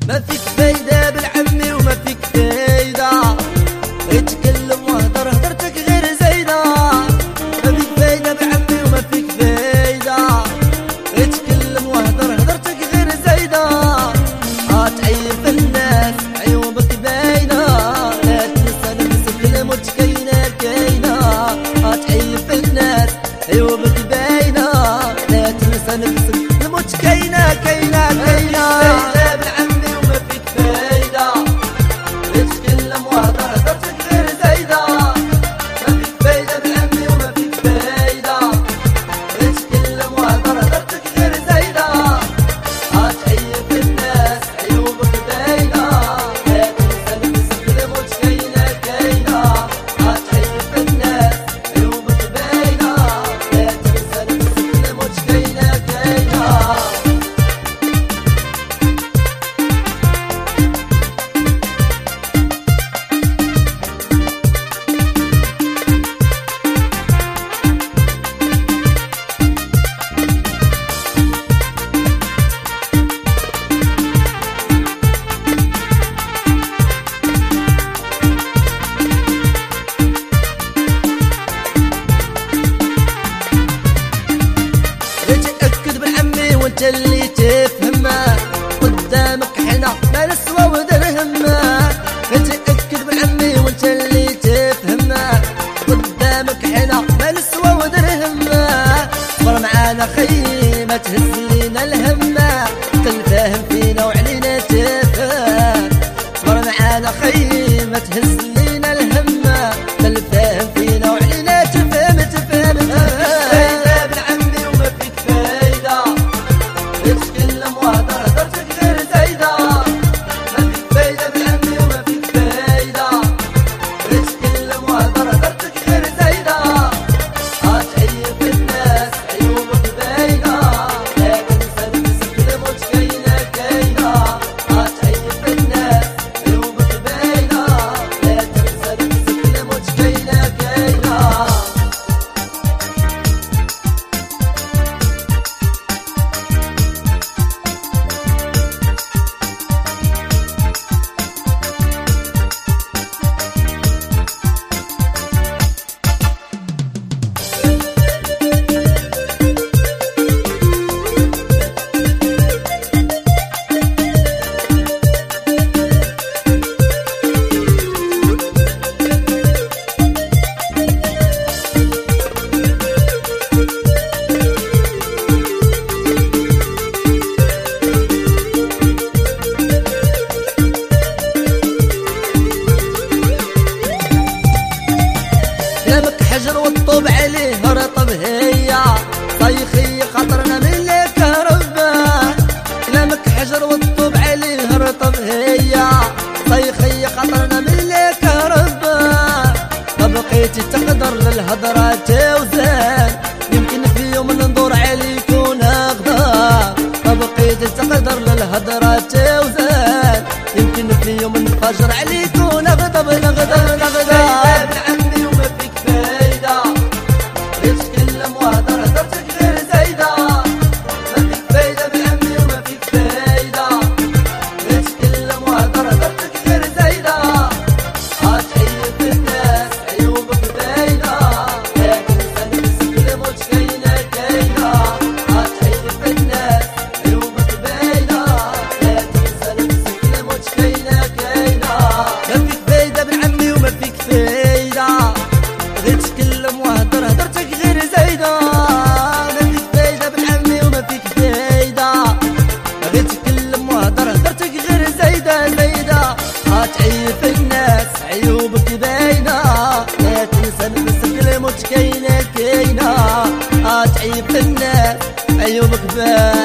ما فيك فايدة بالعمي وما فيك فايدة، اتكلم وهدر هدرتك غير زايدة. ما فيك فايدة بالعمي وما فيك فايدة، اتكلم وهدر هدرتك غير زايدة. هتعير في الناس عيوبك باينة، لا تنسى نفسك الموت كاينة كاينة. هتعير في الناس عيوبك باينة، لا تنسى نفسك الموت كاينة كاينة كاينة. انت اللي تفهمه قدامك حنا ما نسوى ودرهمه. اتأكد بالعمي وانت اللي تفهمه قدامك حنا ما نسوى ودرهمه. صبر معانا خي ما تهز لينا الهمه، تنفهم فينا وعلينا تفهم. صبر معانا خي ما تهز لينا الهمه، تنفهم فينا وعلينا تفهم تفهم. حجر والطوب عليه رطب هيا صيخي خاطرنا من لك ربه. كلامك حجر والطوب عليه رطب هيا صيخي خاطرنا من لك ربه. ما بقيتي تقدر للهضرة توزان، يمكن في يوم ننظر عليك ونغضب. ما بقيتي تقدر للهضرة توزان، يمكن في يوم نفجر عليك ونغضب نغضب نغضب. هتعيف الناس عيوبك باينة، لا تنسى نفسك الموت كاينة كاينة. هتعيف الناس عيوبك باينة.